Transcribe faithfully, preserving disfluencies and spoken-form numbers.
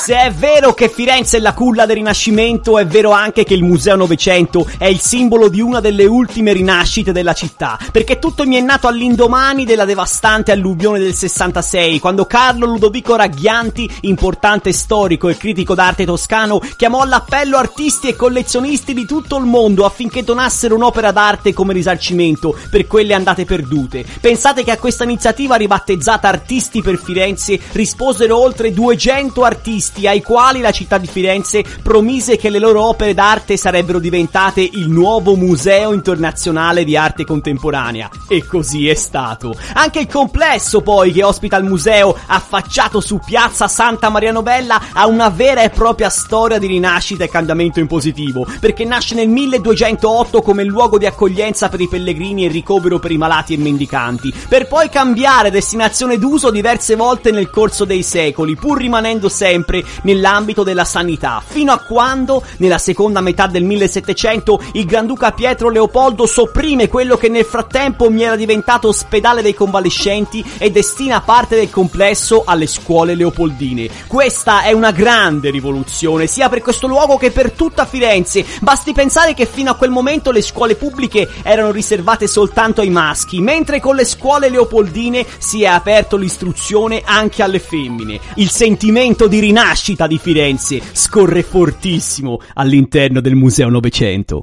Se è vero che Firenze è la culla del Rinascimento, è vero anche che il Museo Novecento è il simbolo di una delle ultime rinascite della città, perché tutto mi è nato all'indomani della devastante alluvione del sessantasei, quando Carlo Ludovico Ragghianti, importante storico e critico d'arte toscano, chiamò all'appello artisti e collezionisti di tutto il mondo affinché donassero un'opera d'arte come risarcimento per quelle andate perdute. Pensate che a questa iniziativa ribattezzata Artisti per Firenze risposero oltre duecento artisti, ai quali la città di Firenze promise che le loro opere d'arte sarebbero diventate il nuovo Museo Internazionale di Arte Contemporanea. E così è stato. Anche il complesso, poi, che ospita il museo, affacciato su piazza Santa Maria Novella, ha una vera e propria storia di rinascita e cambiamento in positivo, perché nasce nel milleduecentootto come luogo di accoglienza per i pellegrini e ricovero per i malati e mendicanti, per poi cambiare destinazione d'uso diverse volte nel corso dei secoli, pur rimanendo sempre nell'ambito della sanità, fino a quando, nella seconda metà del millesettecento, il Granduca Pietro Leopoldo sopprime quello che nel frattempo mi era diventato ospedale dei convalescenti e destina parte del complesso alle scuole leopoldine. Questa è una grande rivoluzione, sia per questo luogo che per tutta Firenze. Basti pensare che fino a quel momento le scuole pubbliche erano riservate soltanto ai maschi, mentre con le scuole leopoldine si è aperto l'istruzione anche alle femmine. Il sentimento di rinascita di Firenze scorre fortissimo all'interno del Museo Novecento.